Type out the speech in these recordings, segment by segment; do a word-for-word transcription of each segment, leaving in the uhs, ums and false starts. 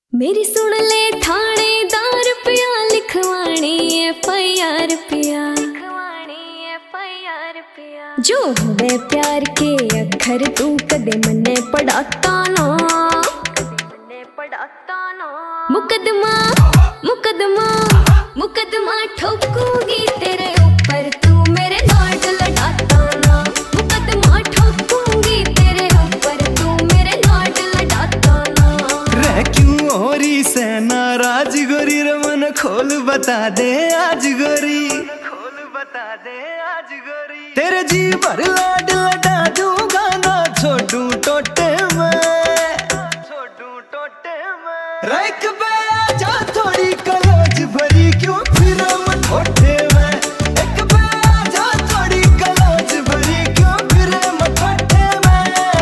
मेरी सुन ले थानेदार पिया लिखवानी एफ आई आर पिया जो हुए प्यार के अखर तू कदे मन्ने पढ़ाता ना मुकदमा मुकदमा मुकदमा ठोकूंगी तेरे ऊपर तू मेरे नाट लड़ाता ना मुकदमा ठोकूंगी तेरे ऊपर तू मेरे नाट लड़ाता ना रह क्यों हो रही से नाराज गोरी रमन खोल बता दे आज गोरी खोल बता दे आज गोरी तेरे जी भर लाड लड़ा दूंगा ना छोटू टोटे में छोटू टोटे में रख बे जा थोड़ी कलोज भरी क्यों फिर हम ठोटे में एक बे जा थोड़ी कलोज भरी क्यों फिर हम ठोटे में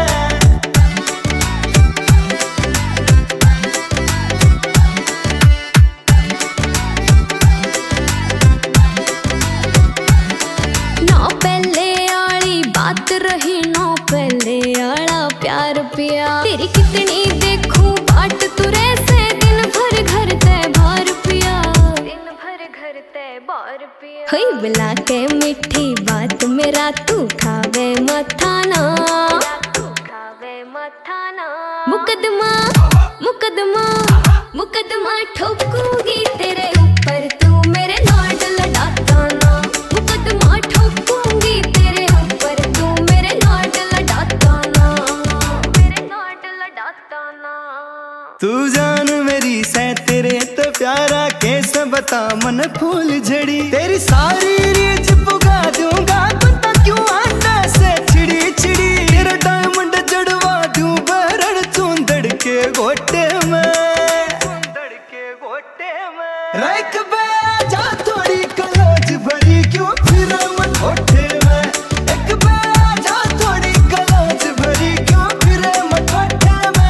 ना पहले आली बात रही ना पहले आला प्यार पिया तेरी कितनी देखूं बाट तुरे से दिन भर घर ते बार पिया दिन भर घर ते बार पिया हुई बुला के मीठी बात मेरा तू खावे मथा ना तू खावे मथा ना मुकदमा मुकदमा मुकदमा ठोकूंगी तेरे ऊपर तू मेरे नाट लड़ाता ना मुकदमा ठोकूंगी तेरे ऊपर तू मेरे नाट लड़ाता ना मेरे नाट लड़ाता ना तू जान मेरी से तेरे तो प्यारा कैसे बता मन फूल झड़ी तेरी सारी रीच पुगा दूंगा पता क्यों आना से छिड़ी छिड़ी तेरा डायमंड जड़वा दूं बरड़ चूंदड़ के गोटे में चूंदड़ के गोटे में रख बे जा थोड़ी कलोज भरी क्यों फिर हम ठोटे में एक बे जा थोड़ी कलोज भरी क्यों फिर हम ठोटे में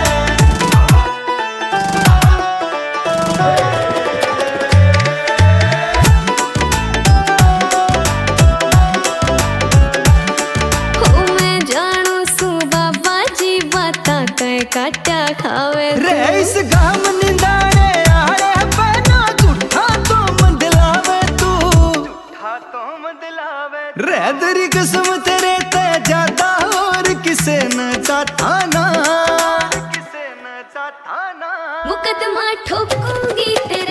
हो मैं जानू सू बाबा जी बाता कह काटा खावे रे इस गाम निंदाड़े आड़े बना झूठा तो मंदलावे तू झूठा तो मंदलावे रे तेरी कसम तेरे ते जाता और किसे न चाहता ना किसे न चाहता ना मुकदमा ठोकूंगी तेरे